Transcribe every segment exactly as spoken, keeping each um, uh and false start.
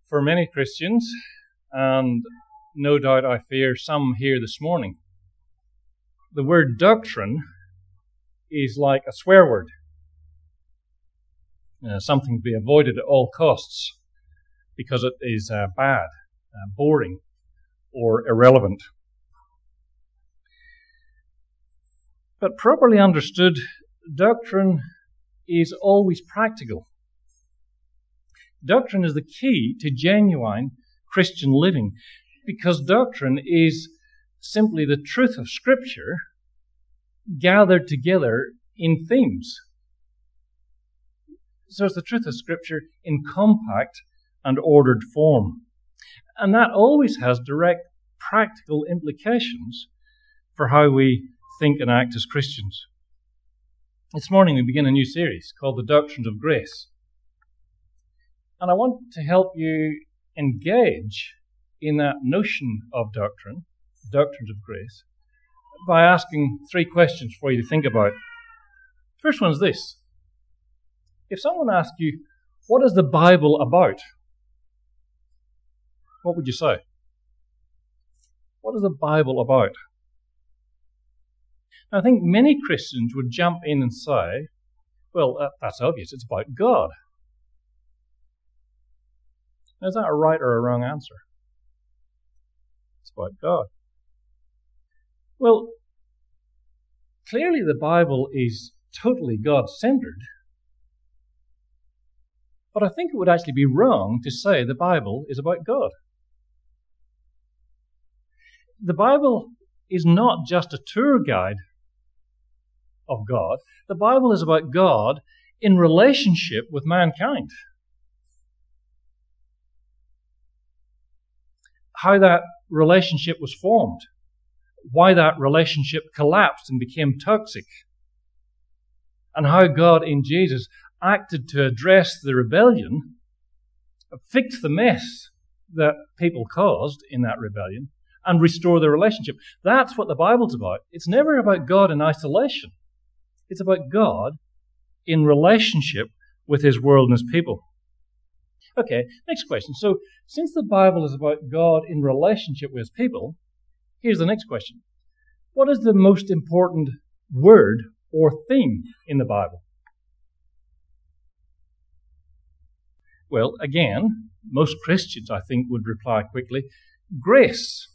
For many Christians, and no doubt I fear some here this morning, the word doctrine is like a swear word, uh, something to be avoided at all costs because it is uh, bad, uh, boring, or irrelevant. But properly understood, doctrine is always practical. Doctrine is the key to genuine Christian living, because doctrine is simply the truth of Scripture gathered together in themes. So it's the truth of Scripture in compact and ordered form. And that always has direct practical implications for how we think and act as Christians. This morning we begin a new series called The Doctrines of Grace. And I want to help you engage in that notion of doctrine, doctrines of grace, by asking three questions for you to think about. The first one is this. If someone asked you, what is the Bible about? What would you say? What is the Bible about? I think many Christians would jump in and say, well, that's obvious, it's about God. Now, is that a right or a wrong answer? It's about God. Well, clearly the Bible is totally God-centered, but I think it would actually be wrong to say the Bible is about God. The Bible is not just a tour guide of God. The Bible is about God in relationship with mankind. How that relationship was formed, why that relationship collapsed and became toxic, and how God in Jesus acted to address the rebellion, fix the mess that people caused in that rebellion, and restore the relationship. That's what the Bible's about. It's never about God in isolation. It's about God in relationship with His world and His people. Okay, next question. So, since the Bible is about God in relationship with His people, here's the next question. What is the most important word or theme in the Bible? Well, again, most Christians, I think, would reply quickly, grace.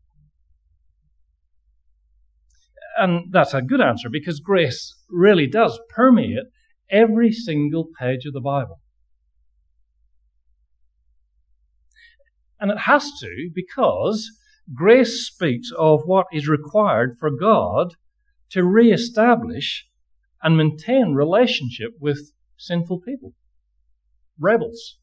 And that's a good answer, because grace really does permeate every single page of the Bible. And it has to, because grace speaks of what is required for God to re-establish and maintain relationship with sinful people, rebels.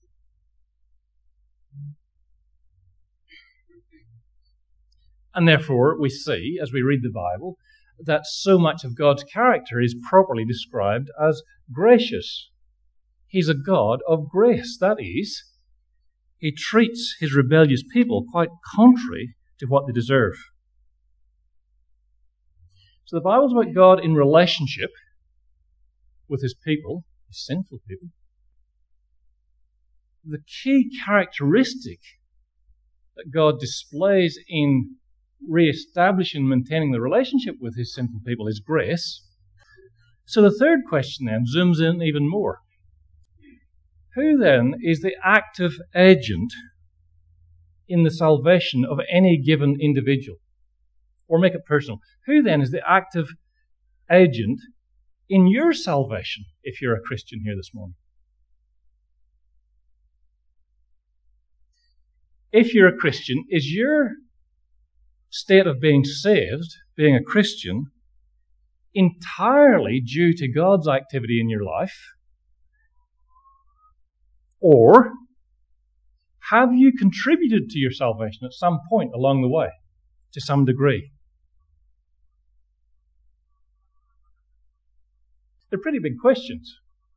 And therefore, we see, as we read the Bible, that so much of God's character is properly described as gracious. He's a God of grace. That is, He treats His rebellious people quite contrary to what they deserve. So the Bible's about God in relationship with His people, His sinful people. The key characteristic that God displays in re-establishing and maintaining the relationship with His sinful people is grace. So the third question then zooms in even more. Who then is the active agent in the salvation of any given individual? Or make it personal. Who then is the active agent in your salvation, if you're a Christian here this morning? If you're a Christian, is your state of being saved, being a Christian, entirely due to God's activity in your life? Or have you contributed to your salvation at some point along the way, to some degree? They're pretty big questions.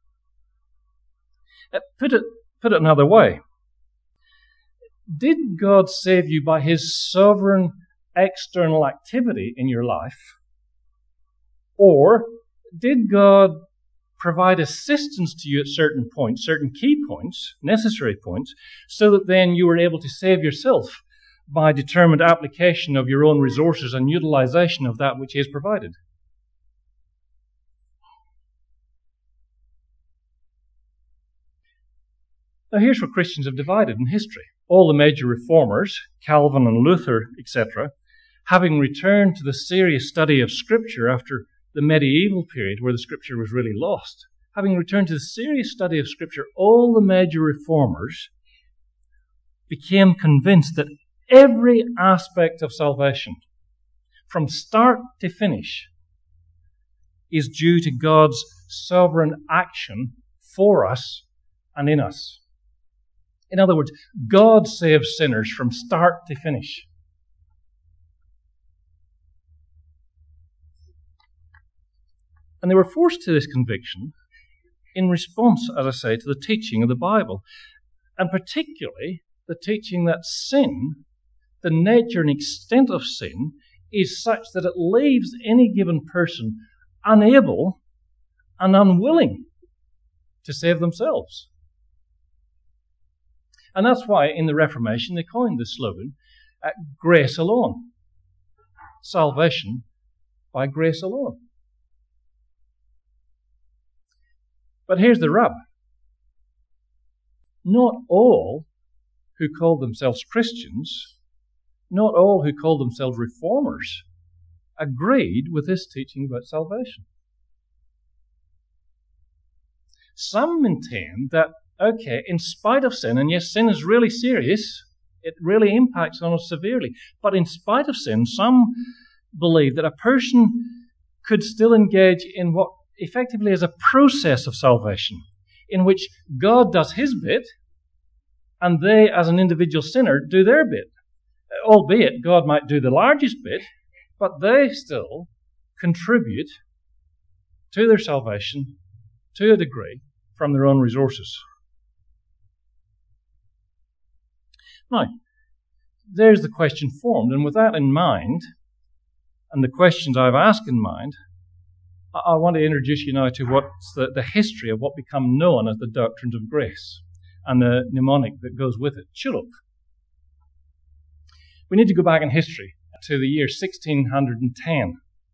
Uh, put it, put it another way. Did God save you by His sovereign external activity in your life? Or did God provide assistance to you at certain points, certain key points, necessary points, so that then you were able to save yourself by determined application of your own resources and utilization of that which He has provided. Now here's where Christians have divided in history. All the major reformers, Calvin and Luther, et cetera, having returned to the serious study of Scripture after the medieval period where the Scripture was really lost, having returned to the serious study of Scripture, all the major reformers became convinced that every aspect of salvation, from start to finish, is due to God's sovereign action for us and in us. In other words, God saves sinners from start to finish. And they were forced to this conviction in response, as I say, to the teaching of the Bible, and particularly the teaching that sin, the nature and extent of sin, is such that it leaves any given person unable and unwilling to save themselves. And that's why in the Reformation they coined the slogan, uh, grace alone. Salvation by grace alone. But here's the rub. Not all who call themselves Christians, not all who call themselves reformers, agreed with this teaching about salvation. Some maintain that, okay, in spite of sin, and yes, sin is really serious, it really impacts on us severely, but in spite of sin, some believe that a person could still engage in what effectively is a process of salvation, in which God does His bit, and they, as an individual sinner, do their bit. Albeit God might do the largest bit, but they still contribute to their salvation to a degree from their own resources. Now, there's the question formed, and with that in mind, and the questions I've asked in mind, I want to introduce you now to what's the, the history of what become known as the doctrines of grace, and the mnemonic that goes with it, chuluk. We need to go back in history to the year sixteen ten.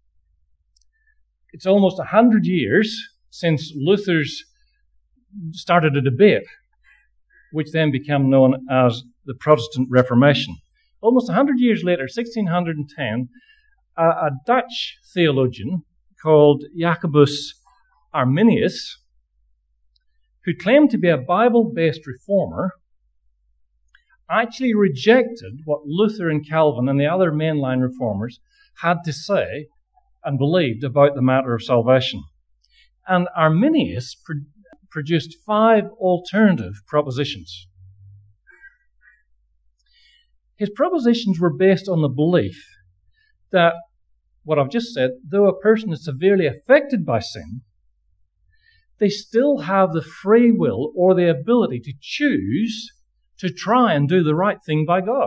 It's almost a hundred years since Luther's started a debate, which then became known as the Protestant Reformation. Almost a hundred years later, sixteen ten, a, a Dutch theologian called Jacobus Arminius, who claimed to be a Bible-based reformer, actually rejected what Luther and Calvin and the other mainline reformers had to say and believed about the matter of salvation. And Arminius pro- produced five alternative propositions. His propositions were based on the belief that, what I've just said, though a person is severely affected by sin, they still have the free will or the ability to choose to try and do the right thing by God.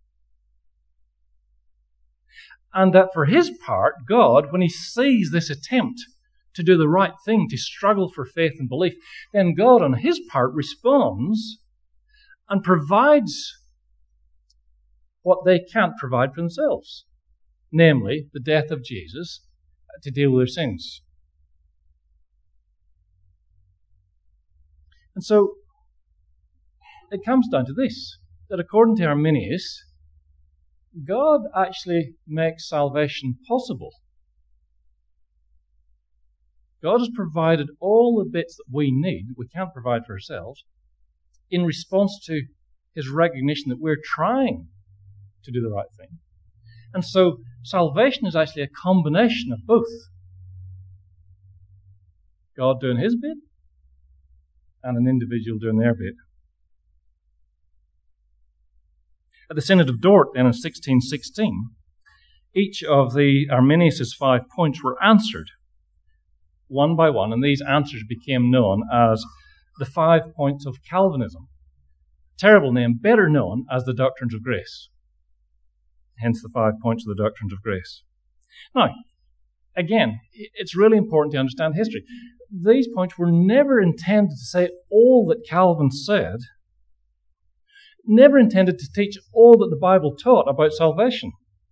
And that for His part, God, when He sees this attempt to do the right thing, to struggle for faith and belief, then God on His part responds and provides what they can't provide for themselves, namely the death of Jesus to deal with their sins. And so it comes down to this, that according to Arminius, God actually makes salvation possible. God has provided all the bits that we need, that we can't provide for ourselves, in response to His recognition that we're trying to do the right thing. And so salvation is actually a combination of both. God doing His bit, and an individual doing their bit. At the Synod of Dort, then, in sixteen sixteen, each of the Arminius' five points were answered one by one, and these answers became known as the five points of Calvinism. Terrible name, better known as the doctrines of grace. Hence the five points of the doctrines of grace. Now, Again, it's really important to understand history. These points were never intended to say all that Calvin said, never intended to teach all that the Bible taught about salvation,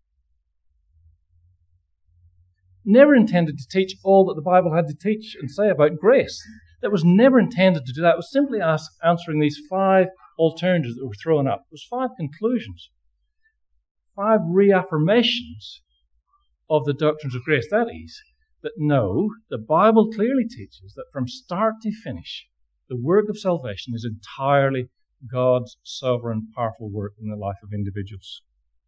never intended to teach all that the Bible had to teach and say about grace. That was never intended to do that. It was simply ask, answering these five alternatives that were thrown up. It was five conclusions, five reaffirmations of the doctrines of grace. That is, that no, the Bible clearly teaches that from start to finish, the work of salvation is entirely God's sovereign, powerful work in the life of individuals.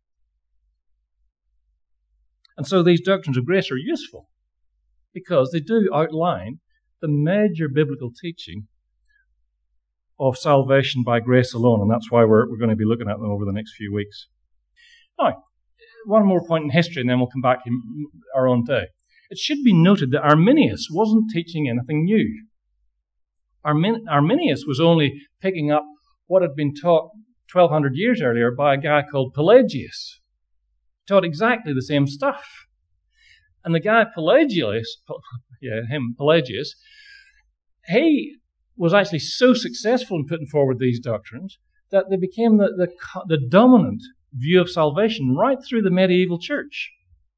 And so these doctrines of grace are useful because they do outline the major biblical teaching of salvation by grace alone, and that's why we're, we're going to be looking at them over the next few weeks. Now, one more point in history, and then we'll come back to our own day. It should be noted that Arminius wasn't teaching anything new. Armin- Arminius was only picking up what had been taught twelve hundred years earlier by a guy called Pelagius. He taught exactly the same stuff. And the guy Pelagius, yeah, him, Pelagius, he was actually so successful in putting forward these doctrines that they became the, the, the dominant view of salvation right through the medieval church,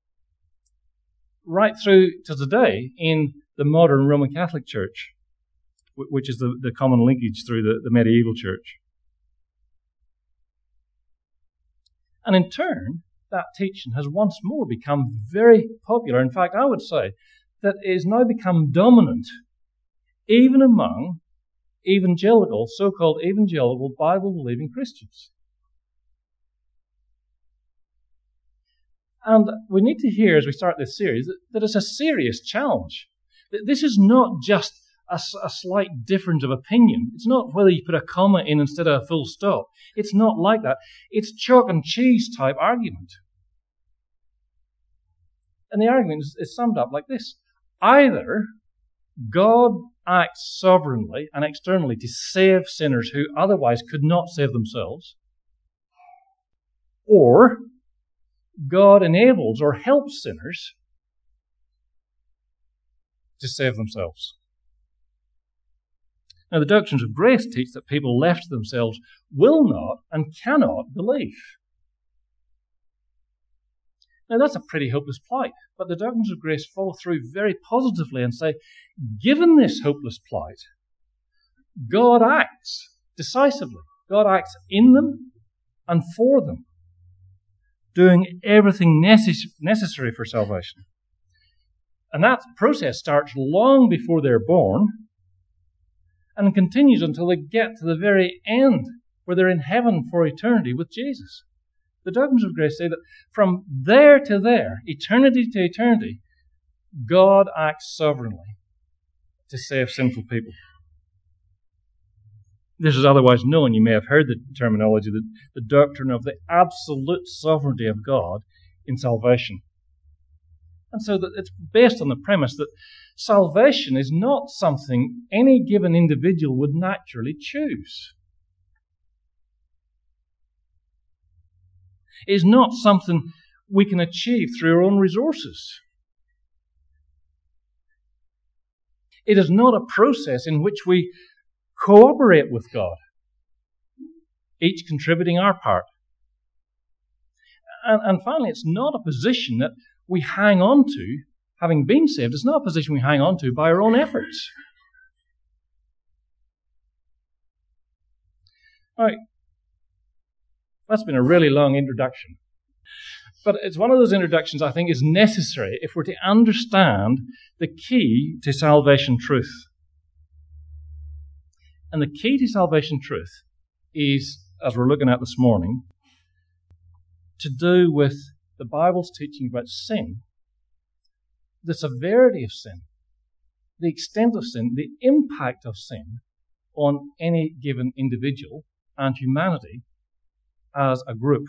right through to today in the modern Roman Catholic Church, which is the, the common linkage through the, the medieval church. And in turn, that teaching has once more become very popular. In fact, I would say that it has now become dominant even among evangelical, so-called evangelical, Bible-believing Christians. And we need to hear, as we start this series, that, that it's a serious challenge. That this is not just a, a slight difference of opinion. It's not whether you put a comma in instead of a full stop. It's not like that. It's chalk and cheese type argument. And the argument is, is summed up like this. Either God acts sovereignly and externally to save sinners who otherwise could not save themselves, or God enables or helps sinners to save themselves. Now, the doctrines of grace teach that people left to themselves will not and cannot believe. Now, that's a pretty hopeless plight, but the doctrines of grace follow through very positively and say, given this hopeless plight, God acts decisively. God acts in them and for them, doing everything necess- necessary for salvation. And that process starts long before they're born and continues until they get to the very end, where they're in heaven for eternity with Jesus. The doctrines of grace say that from there to there, eternity to eternity, God acts sovereignly to save sinful people. This is otherwise known, you may have heard the terminology, the, the doctrine of the absolute sovereignty of God in salvation. And so that it's based on the premise that salvation is not something any given individual would naturally choose. It is not something we can achieve through our own resources. It is not a process in which we cooperate with God, each contributing our part. And, and finally, it's not a position that we hang on to, having been saved. It's not a position we hang on to by our own efforts. All right. That's been a really long introduction. But it's one of those introductions I think is necessary if we're to understand the key to salvation truth. And the key to salvation truth is, as we're looking at this morning, to do with the Bible's teaching about sin, the severity of sin, the extent of sin, the impact of sin on any given individual and humanity as a group.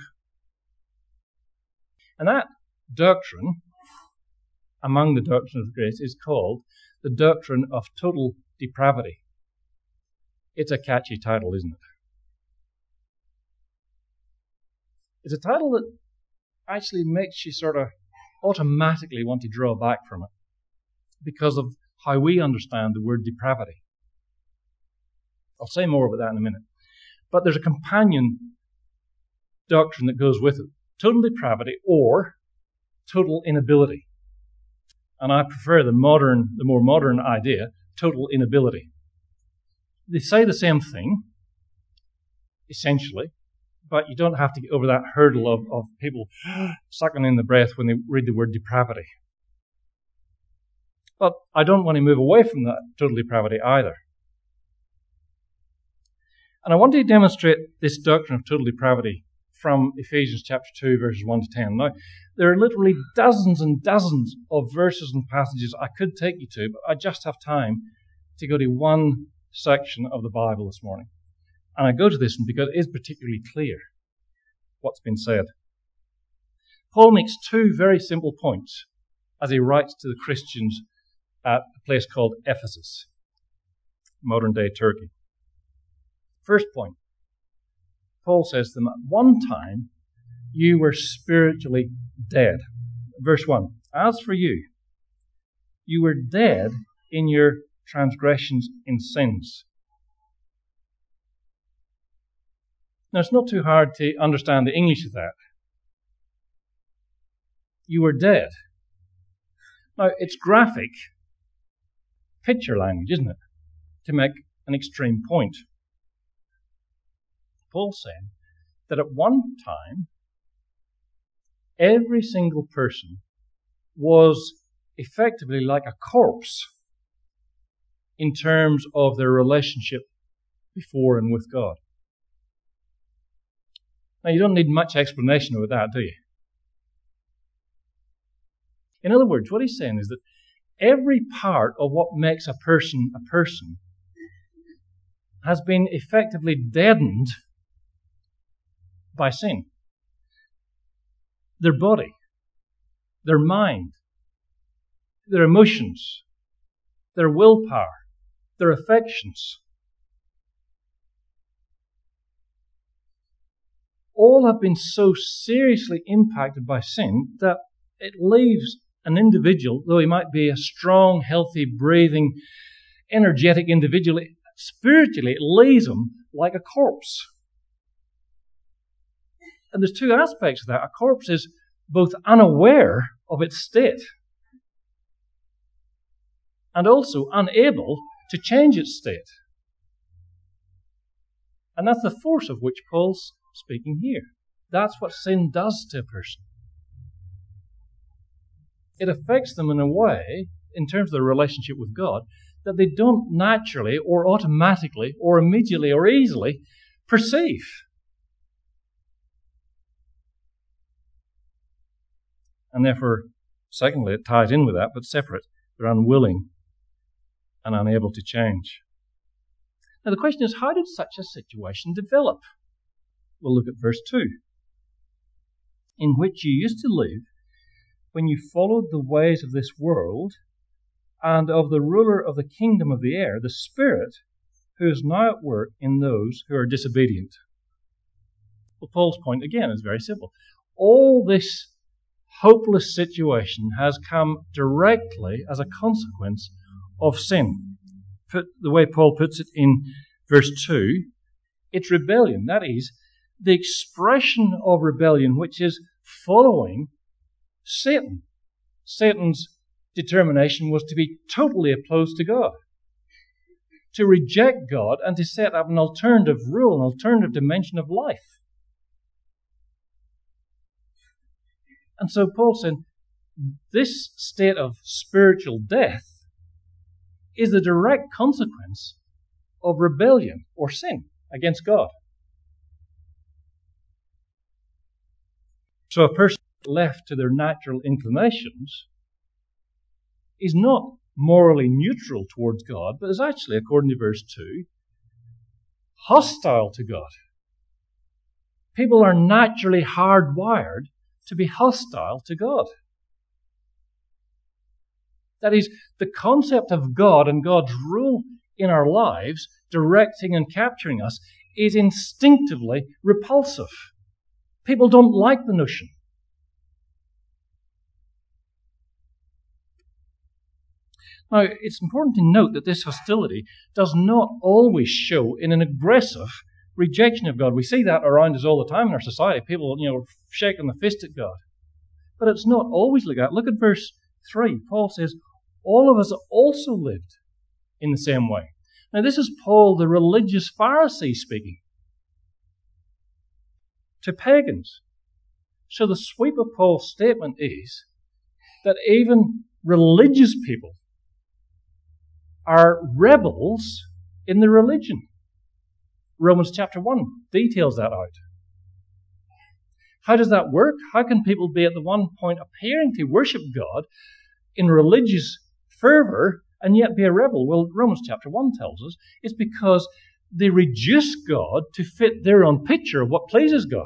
And that doctrine, among the doctrines of grace, is called the doctrine of total depravity. It's a catchy title, isn't it? It's a title that actually makes you sort of automatically want to draw back from it because of how we understand the word depravity. I'll say more about that in a minute. But there's a companion doctrine that goes with it. Total depravity or total inability. And I prefer the modern, the more modern idea, total inability. They say the same thing, essentially, but you don't have to get over that hurdle of, of people sucking in the breath when they read the word depravity. But I don't want to move away from that total depravity either. And I want to demonstrate this doctrine of total depravity from Ephesians chapter two, verses one to ten. Now, there are literally dozens and dozens of verses and passages I could take you to, but I just have time to go to one section of the Bible this morning. And I go to this one because it is particularly clear what's been said. Paul makes two very simple points as he writes to the Christians at a place called Ephesus, modern-day Turkey. First point, Paul says to them, at one time you were spiritually dead. Verse one, as for you, you were dead in your transgressions and sins. Now, it's not too hard to understand the English of that. You were dead. Now, it's graphic picture language, isn't it? To make an extreme point. Paul said that at one time, every single person was effectively like a corpse in terms of their relationship before and with God. Now, you don't need much explanation about that, do you? In other words, what he's saying is that every part of what makes a person a person has been effectively deadened by sin. Their body, their mind, their emotions, their willpower, their affections. All have been so seriously impacted by sin that it leaves an individual, though he might be a strong, healthy, breathing, energetic individual, spiritually it leaves him like a corpse. And there's two aspects of that. A corpse is both unaware of its state and also unable to change its state. And that's the force of which Paul's speaking here. That's what sin does to a person. It affects them in a way, in terms of their relationship with God, that they don't naturally or automatically or immediately or easily perceive. And therefore, secondly, it ties in with that, but separate. They're unwilling and unable to change. Now the question is, how did such a situation develop? We'll look at verse two. In which you used to live when you followed the ways of this world and of the ruler of the kingdom of the air, the Spirit, who is now at work in those who are disobedient. Well, Paul's point, again, is very simple. All this hopeless situation has come directly as a consequence of sin. Put the way Paul puts it in verse two, it's rebellion. That is, the expression of rebellion which is following Satan. Satan's determination was to be totally opposed to God, to reject God and to set up an alternative rule, an alternative dimension of life. And so Paul said, this state of spiritual death is the direct consequence of rebellion or sin against God. So a person left to their natural inclinations is not morally neutral towards God, but is actually, according to verse two, hostile to God. People are naturally hardwired to be hostile to God. That is, the concept of God and God's rule in our lives, directing and capturing us, is instinctively repulsive. People don't like the notion. Now, it's important to note that this hostility does not always show in an aggressive rejection of God. We see that around us all the time in our society. People, you know, shaking the fist at God. But it's not always like that. Look at verse three. Paul says, all of us also lived in the same way. Now, this is Paul, the religious Pharisee, speaking to pagans. So the sweep of Paul's statement is that even religious people are rebels in their religion. Romans chapter one details that out. How does that work? How can people be at the one point appearing to worship God in religious fervour and yet be a rebel? Well, Romans chapter one tells us it's because they reduce God to fit their own picture of what pleases God.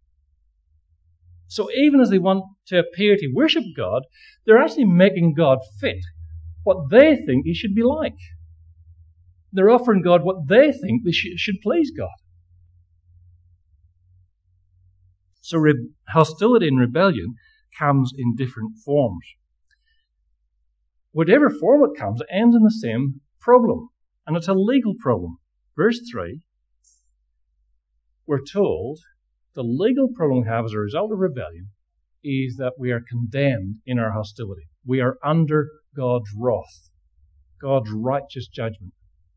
So even as they want to appear to worship God, they're actually making God fit what they think he should be like. They're offering God what they think they sh- should please God. So re- hostility and rebellion comes in different forms. Whatever form it comes, it ends in the same problem, and it's a legal problem. Verse three, we're told the legal problem we have as a result of rebellion is that we are condemned in our hostility. We are under God's wrath, God's righteous judgment.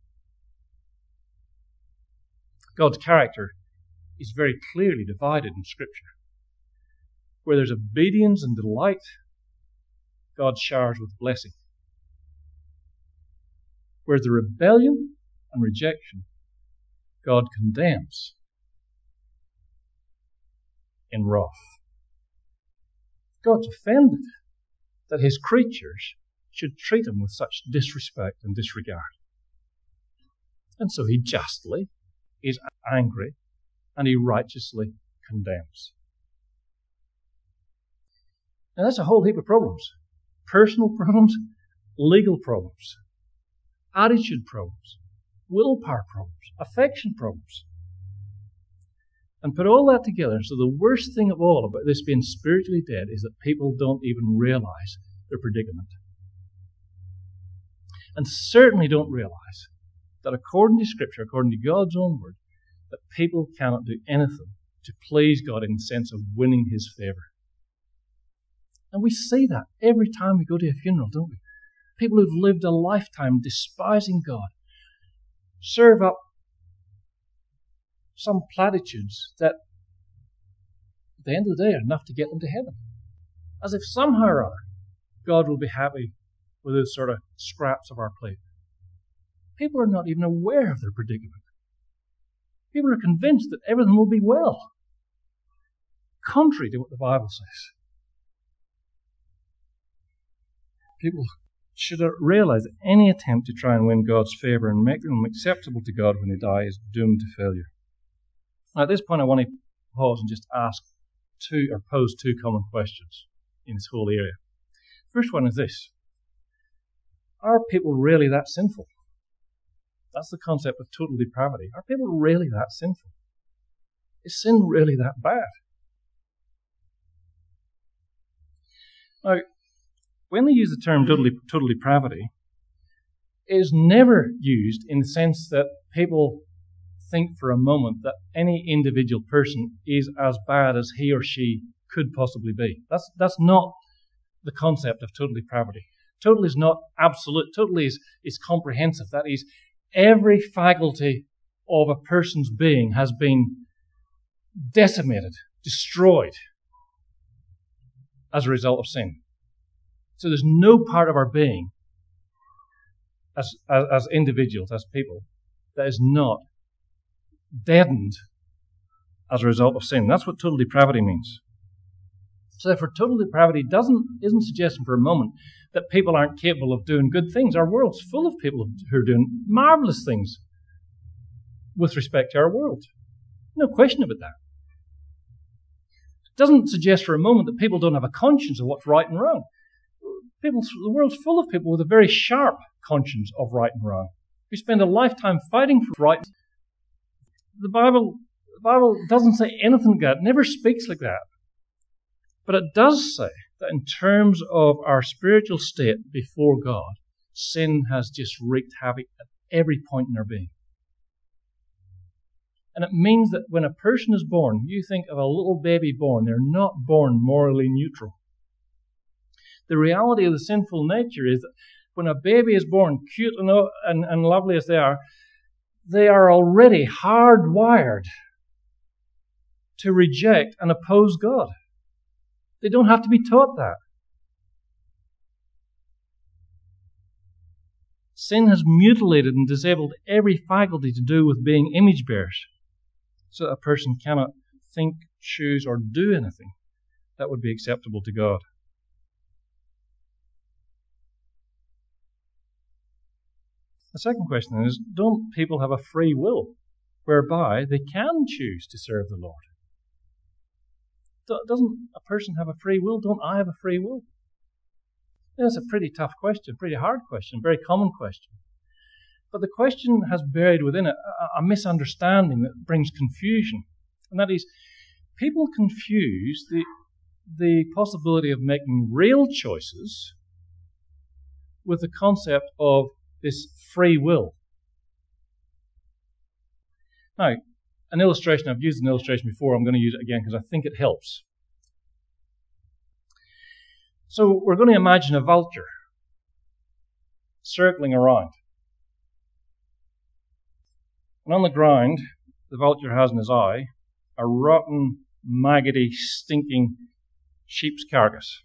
God's character is very clearly divided in Scripture. Where there's obedience and delight, God showers with blessing. Where there's rebellion and rejection, God condemns in wrath. God's offended that his creatures should treat him with such disrespect and disregard. And so he justly is angry and he righteously condemns. Now that's a whole heap of problems. Personal problems, legal problems, attitude problems, willpower problems, affection problems. And put all that together, so the worst thing of all about this being spiritually dead is that people don't even realize their predicament. And certainly don't realize that according to Scripture, according to God's own word, that people cannot do anything to please God in the sense of winning his favour. And we see that every time we go to a funeral, don't we? People who've lived a lifetime despising God serve up some platitudes that at the end of the day are enough to get them to heaven. As if somehow or other God will be happy with those sort of scraps of our plate. People are not even aware of their predicament. People are convinced that everything will be well, contrary to what the Bible says. People should realize that any attempt to try and win God's favour and make them acceptable to God when they die is doomed to failure. Now, at this point, I want to pause and just ask two, or pose two common questions in this whole area. First one is this: are people really that sinful? That's the concept of total depravity. Are people really that sinful? Is sin really that bad? Now, when they use the term total, total depravity, it is never used in the sense that people think for a moment that any individual person is as bad as he or she could possibly be. That's, that's not the concept of total depravity. Total is not absolute. Total is, is comprehensive. That is, every faculty of a person's being has been decimated, destroyed as a result of sin. So there's no part of our being as, as, as individuals, as people, that is not deadened as a result of sin. That's what total depravity means. So therefore, total depravity doesn't isn't suggesting for a moment that people aren't capable of doing good things. Our world's full of people who are doing marvellous things with respect to our world. No question about that. It doesn't suggest for a moment that people don't have a conscience of what's right and wrong. People, the world's full of people with a very sharp conscience of right and wrong, who spend a lifetime fighting for right. The Bible, the Bible doesn't say anything like that. It never speaks like that. But it does say that in terms of our spiritual state before God, sin has just wreaked havoc at every point in their being. And it means that when a person is born, you think of a little baby born, they're not born morally neutral. The reality of the sinful nature is that when a baby is born, cute and, and, and lovely as they are, they are already hardwired to reject and oppose God. They don't have to be taught that. Sin has mutilated and disabled every faculty to do with being image bearers, so that a person cannot think, choose, or do anything that would be acceptable to God. The second question then is, don't people have a free will whereby they can choose to serve the Lord? Doesn't a person have a free will? Don't I have a free will? That's a pretty tough question, pretty hard question, very common question. But the question has buried within it a, a misunderstanding that brings confusion. And that is, people confuse the, the possibility of making real choices with the concept of this free will. Now, an illustration, I've used an illustration before, I'm going to use it again because I think it helps. So we're going to imagine a vulture circling around. And on the ground, the vulture has in his eye a rotten, maggoty, stinking sheep's carcass.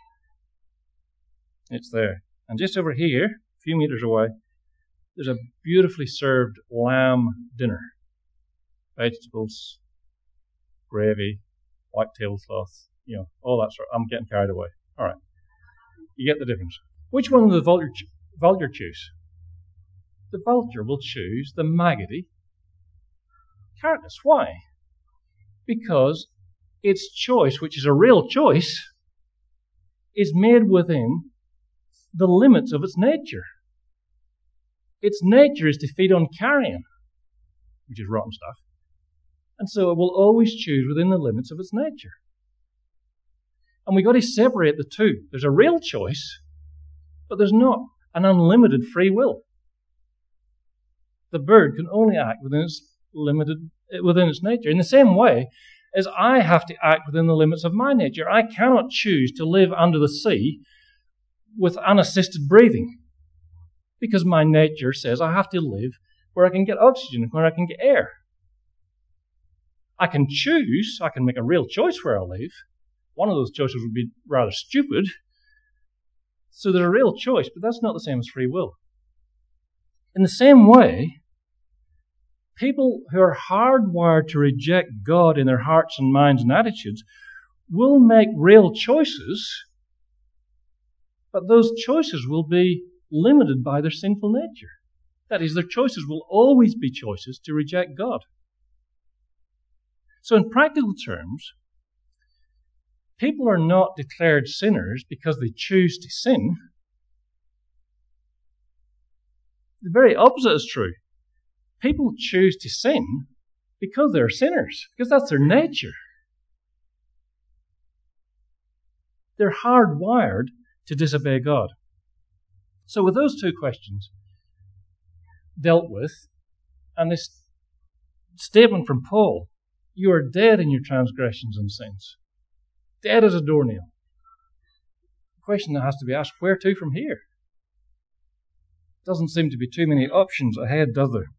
It's there. And just over here, a few meters away, there's a beautifully served lamb dinner. Vegetables, gravy, white tablecloth, you know, all that sort of, I'm getting carried away. All right. You get the difference. Which one will the vulture, vulture choose? The vulture will choose the maggoty carcass. Why? Because its choice, which is a real choice, is made within the limits of its nature. Its nature is to feed on carrion, which is rotten stuff. And so it will always choose within the limits of its nature. And we've got to separate the two. There's a real choice, but there's not an unlimited free will. The bird can only act within its limited, within its nature. In the same way as I have to act within the limits of my nature. I cannot choose to live under the sea with unassisted breathing, because my nature says I have to live where I can get oxygen, where I can get air. I can choose, I can make a real choice where I live. One of those choices would be rather stupid. So there's a real choice, but that's not the same as free will. In the same way, people who are hardwired to reject God in their hearts and minds and attitudes will make real choices, but those choices will be limited by their sinful nature. That is, their choices will always be choices to reject God. So in practical terms, people are not declared sinners because they choose to sin. The very opposite is true. People choose to sin because they're sinners, because that's their nature. They're hardwired to disobey God. So with those two questions dealt with, and this statement from Paul, you are dead in your transgressions and sins. Dead as a doornail. The question that has to be asked, where to from here? Doesn't seem to be too many options ahead, does there?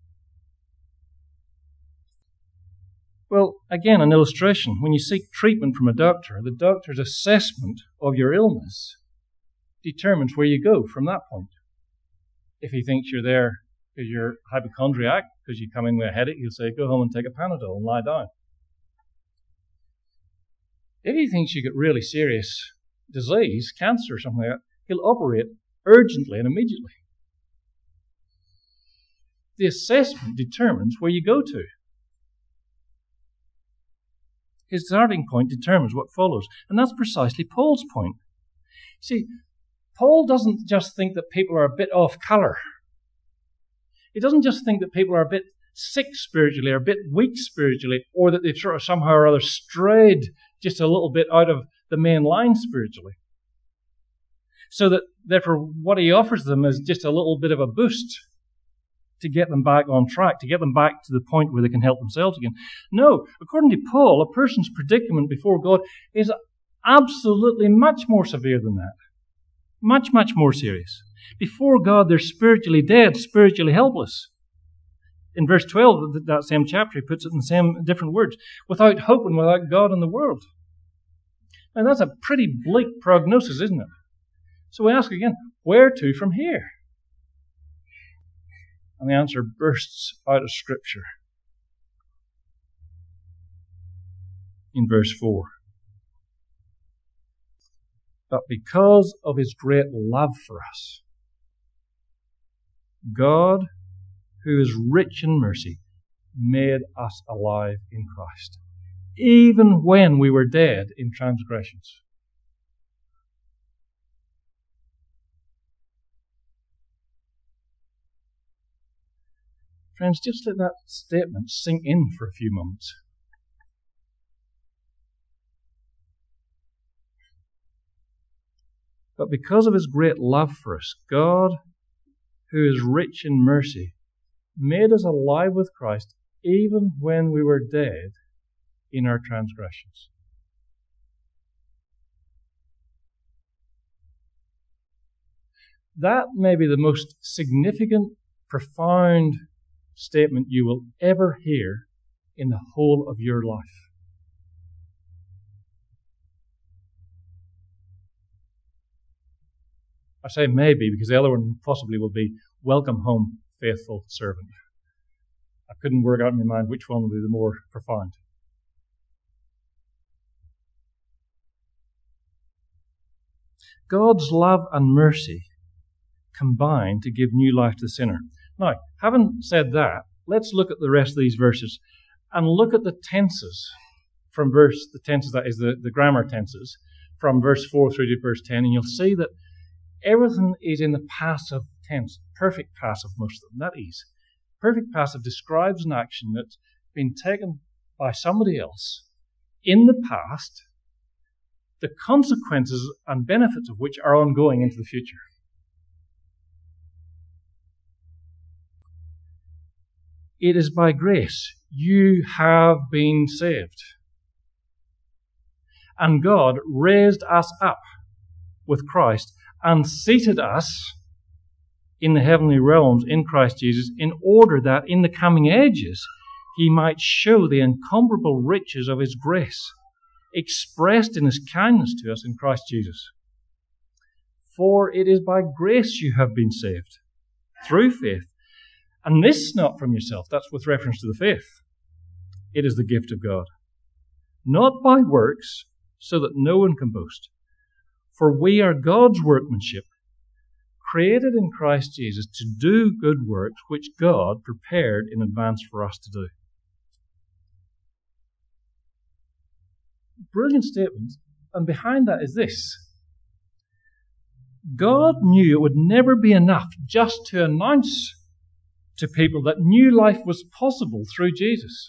Well, again, an illustration. When you seek treatment from a doctor, the doctor's assessment of your illness determines where you go from that point. If he thinks you're there because you're hypochondriac, because you come in with a headache, he'll say, go home and take a Panadol and lie down. If he thinks you get really serious disease, cancer or something like that, he'll operate urgently and immediately. The assessment determines where you go to. His starting point determines what follows. And that's precisely Paul's point. See, Paul doesn't just think that people are a bit off colour. He doesn't just think that people are a bit sick spiritually or a bit weak spiritually, or that they've sort of somehow or other strayed just a little bit out of the main line spiritually. So that, therefore, what he offers them is just a little bit of a boost to get them back on track, to get them back to the point where they can help themselves again. No, according to Paul, a person's predicament before God is absolutely much more severe than that. Much, much more serious. Before God, they're spiritually dead, spiritually helpless. In verse twelve of that same chapter, he puts it in the same different words. Without hope and without God in the world. And that's a pretty bleak prognosis, isn't it? So we ask again, where to from here? And the answer bursts out of Scripture. In verse four. But because of His great love for us, God, who is rich in mercy, made us alive in Christ, even when we were dead in transgressions. Friends, just let that statement sink in for a few moments. But because of His great love for us, God, who is rich in mercy, made us alive with Christ even when we were dead in our transgressions. That may be the most significant, profound statement you will ever hear in the whole of your life. I say maybe because the other one possibly will be, welcome home, faithful servant. I couldn't work out in my mind which one would be the more profound. God's love and mercy combine to give new life to the sinner. Now, having said that, let's look at the rest of these verses and look at the tenses from verse, the tenses, that is the, the grammar tenses, from verse four through to verse ten, and you'll see that everything is in the passive tense, perfect passive, most of them. That is, perfect passive describes an action that's been taken by somebody else in the past, the consequences and benefits of which are ongoing into the future. It is by grace you have been saved. And God raised us up with Christ and seated us in the heavenly realms in Christ Jesus, in order that in the coming ages He might show the incomparable riches of His grace, expressed in His kindness to us in Christ Jesus. For it is by grace you have been saved, through faith. And this not from yourself, that's with reference to the faith. It is the gift of God, not by works, so that no one can boast. For we are God's workmanship, created in Christ Jesus to do good works which God prepared in advance for us to do. Brilliant statement, and behind that is this. God knew it would never be enough just to announce to people that new life was possible through Jesus.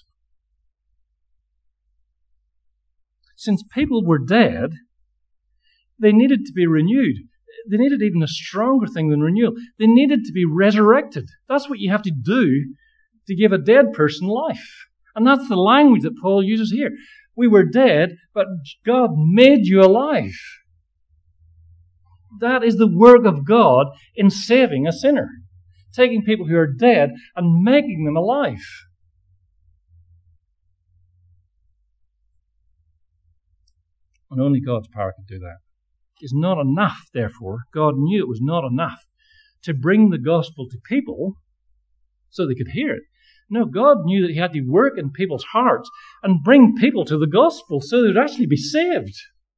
Since people were dead, they needed to be renewed. They needed even a stronger thing than renewal. They needed to be resurrected. That's what you have to do to give a dead person life. And that's the language that Paul uses here. We were dead, but God made you alive. That is the work of God in saving a sinner. Taking people who are dead and making them alive. And only God's power can do that. It's not enough, therefore. God knew it was not enough to bring the gospel to people so they could hear it. No, God knew that He had to work in people's hearts and bring people to the gospel so they would actually be saved.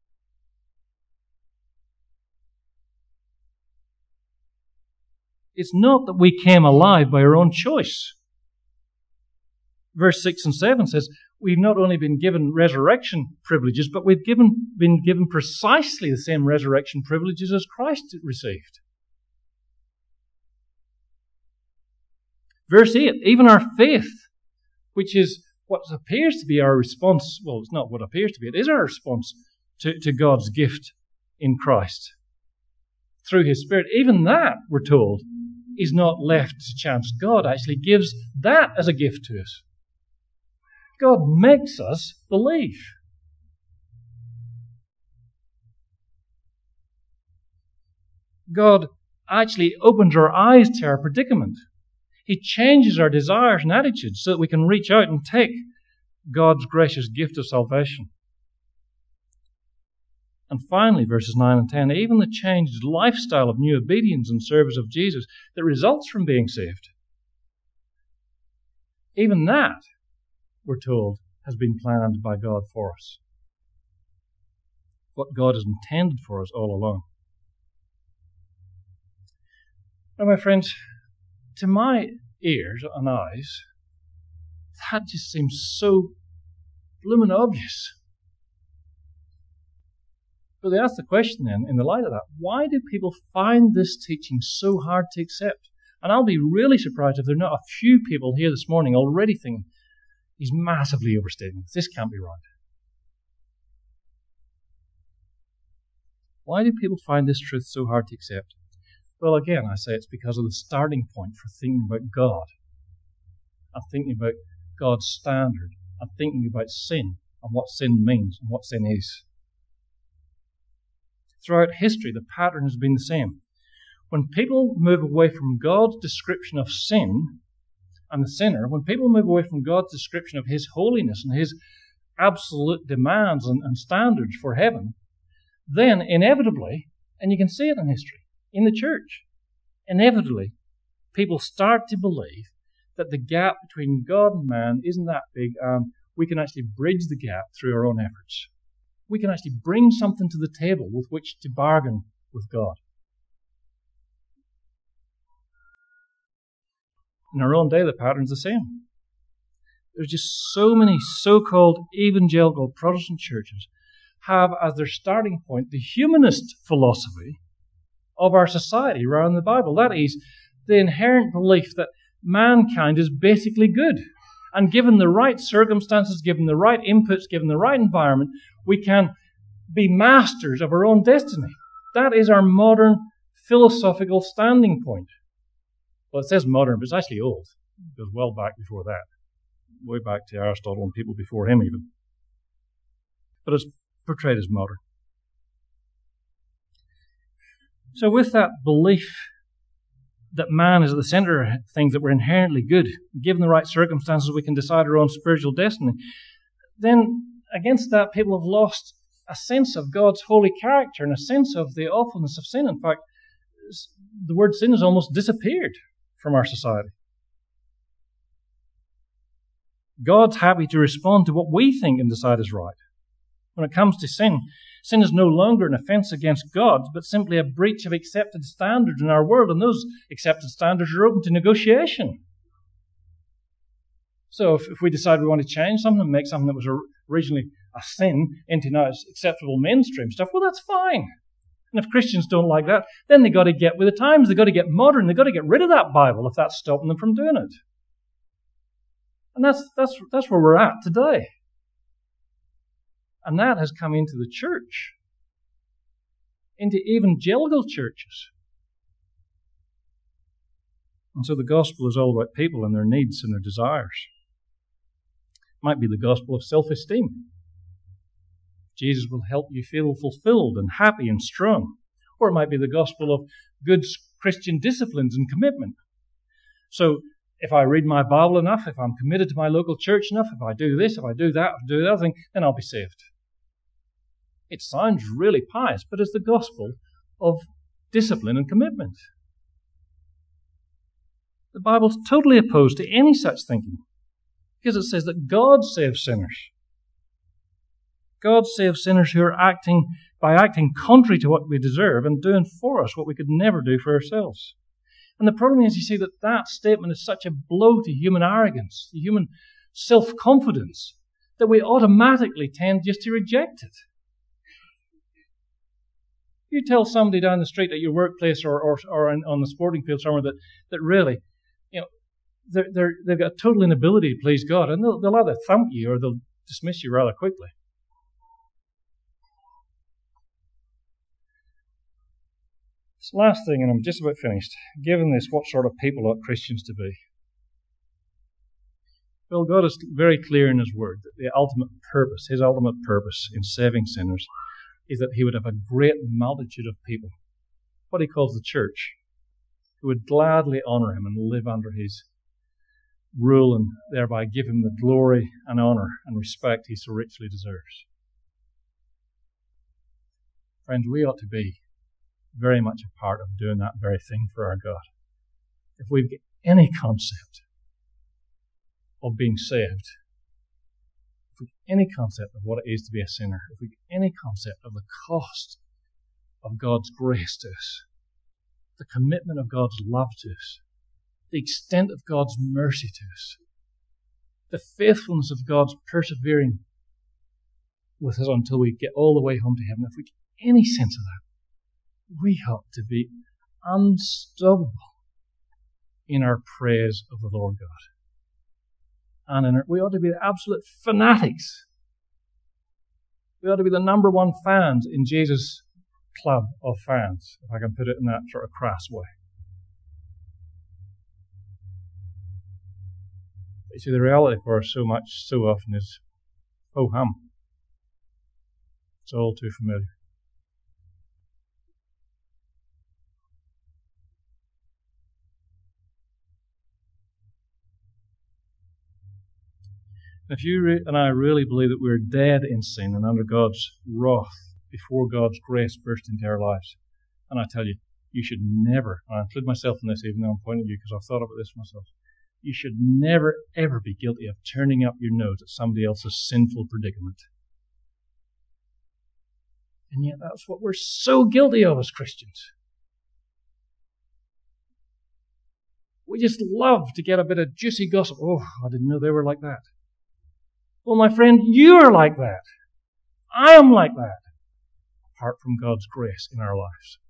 It's not that we came alive by our own choice. Verse six and seven says, we've not only been given resurrection privileges, but we've given, been given precisely the same resurrection privileges as Christ received. Verse eight, even our faith, which is what appears to be our response, well, it's not what appears to be, it is our response to, to God's gift in Christ. through His Spirit, even that, we're told, is not left to chance. God actually gives that as a gift to us. God makes us believe. God actually opens our eyes to our predicament. He changes our desires and attitudes so that we can reach out and take God's gracious gift of salvation. And finally, verses nine and ten, even the changed lifestyle of new obedience and service of Jesus that results from being saved, even that, we're told, has been planned by God for us. What God has intended for us all along. Now, my friends, to my ears and eyes, that just seems so blooming obvious. But they ask the question then, in the light of that, why do people find this teaching so hard to accept? And I'll be really surprised if there are not a few people here this morning already thinking, he's massively overstating this. This can't be right. Why do people find this truth so hard to accept? Well, again, I say it's because of the starting point for thinking about God. I'm thinking about God's standard. I'm thinking about sin and what sin means and what sin is. Throughout history, the pattern has been the same. When people move away from God's description of sin and the sinner, when people move away from God's description of His holiness and His absolute demands and, and standards for heaven, then inevitably, and you can see it in history, in the church, inevitably, people start to believe that the gap between God and man isn't that big, and we can actually bridge the gap through our own efforts. We can actually bring something to the table with which to bargain with God. In our own day, the pattern's the same. There's just so many so-called evangelical Protestant churches have as their starting point the humanist philosophy of our society rather than the Bible. That is, the inherent belief that mankind is basically good. And given the right circumstances, given the right inputs, given the right environment, we can be masters of our own destiny. That is our modern philosophical standing point. Well, it says modern, but it's actually old. It goes well back before that. Way back to Aristotle and people before him even. But it's portrayed as modern. So with that belief that man is at the center of things, that we're inherently good, given the right circumstances, we can decide our own spiritual destiny, then against that, people have lost a sense of God's holy character and a sense of the awfulness of sin. In fact, the word sin has almost disappeared from our society. God's happy to respond to what we think and decide is right. When it comes to sin, sin is no longer an offense against God, but simply a breach of accepted standards in our world, and those accepted standards are open to negotiation. So if, if we decide we want to change something and make something that was originally a sin into now acceptable mainstream stuff, well, that's fine. And if Christians don't like that, then they've got to get with the times. They've got to get modern. They've got to get rid of that Bible if that's stopping them from doing it. And that's that's that's where we're at today. And that has come into the church, into evangelical churches. And so the gospel is all about people and their needs and their desires. It might be the gospel of self-esteem. Jesus will help you feel fulfilled and happy and strong. Or it might be the gospel of good Christian disciplines and commitment. So if I read my Bible enough, if I'm committed to my local church enough, if I do this, if I do that, if I do the other thing, then I'll be saved. It sounds really pious, but it's the gospel of discipline and commitment. The Bible's totally opposed to any such thinking, because it says that God saves sinners. God saves sinners who are acting by acting contrary to what we deserve and doing for us what we could never do for ourselves. And the problem is, you see, that that statement is such a blow to human arrogance, to human self-confidence, that we automatically tend just to reject it. You tell somebody down the street at your workplace or, or, or on, on the sporting field somewhere that, that really, you know, they're, they're, they've got a total inability to please God, and they'll, they'll either thump you or they'll dismiss you rather quickly. So last thing, and I'm just about finished. Given this, what sort of people ought Christians to be? Well, God is very clear in His Word that the ultimate purpose, His ultimate purpose in saving sinners, is that He would have a great multitude of people, what He calls the church, who would gladly honour Him and live under His rule and thereby give Him the glory and honour and respect He so richly deserves. Friends, we ought to be very much a part of doing that very thing for our God. If we've got any concept of being saved, if we've got any concept of what it is to be a sinner, if we've got any concept of the cost of God's grace to us, the commitment of God's love to us, the extent of God's mercy to us, the faithfulness of God's persevering with us until we get all the way home to heaven, if we get any sense of that, we ought to be unstoppable in our praise of the Lord God. And in our, we ought to be the absolute fanatics. We ought to be the number one fans in Jesus' club of fans, if I can put it in that sort of crass way. You see, the reality for us so much, so often is ho hum. It's all too familiar. If you re- and I really believe that we're dead in sin and under God's wrath before God's grace burst into our lives, and I tell you, you should never, and I include myself in this even though I'm pointing at you because I've thought about this myself, you should never ever be guilty of turning up your nose at somebody else's sinful predicament. And yet that's what we're so guilty of as Christians. We just love to get a bit of juicy gossip. Oh, I didn't know they were like that. Well, my friend, you are like that. I am like that. Apart from God's grace in our lives.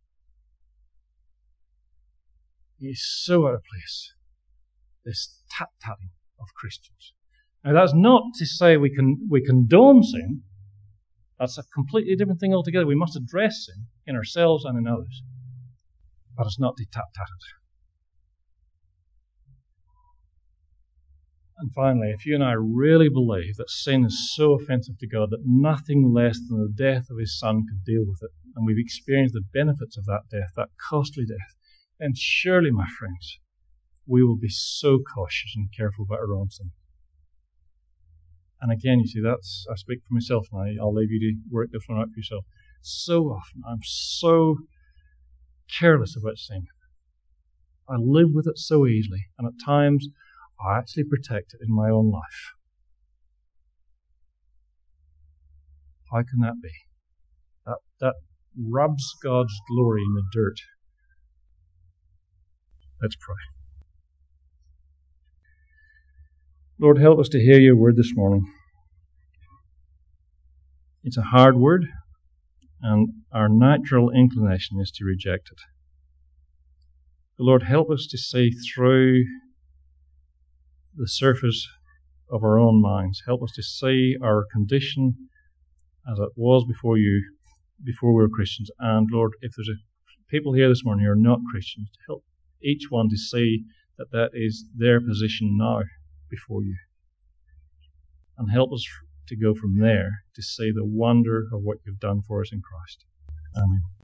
It's so out of place, this tat-tatting of Christians. Now, that's not to say we can we condone sin. That's a completely different thing altogether. We must address sin in ourselves and in others. But it's not to tat-tat it. And finally, if you and I really believe that sin is so offensive to God that nothing less than the death of His Son could deal with it, and we've experienced the benefits of that death, that costly death, then surely, my friends, we will be so cautious and careful about our own sin. And again, you see, that's, I speak for myself now. I'll leave you to work this one out for yourself. So often, I'm so careless about sin. I live with it so easily, and at times, I actually protect it in my own life. How can that be? That, that rubs God's glory in the dirt. Let's pray. Lord, help us to hear your word this morning. It's a hard word, and our natural inclination is to reject it. But Lord, help us to see through the surface of our own minds. Help us to see our condition as it was before you, before we were Christians. And Lord, if there's a, people here this morning who are not Christians, help each one to see that that is their position now before you. And help us to go from there to see the wonder of what you've done for us in Christ. Amen.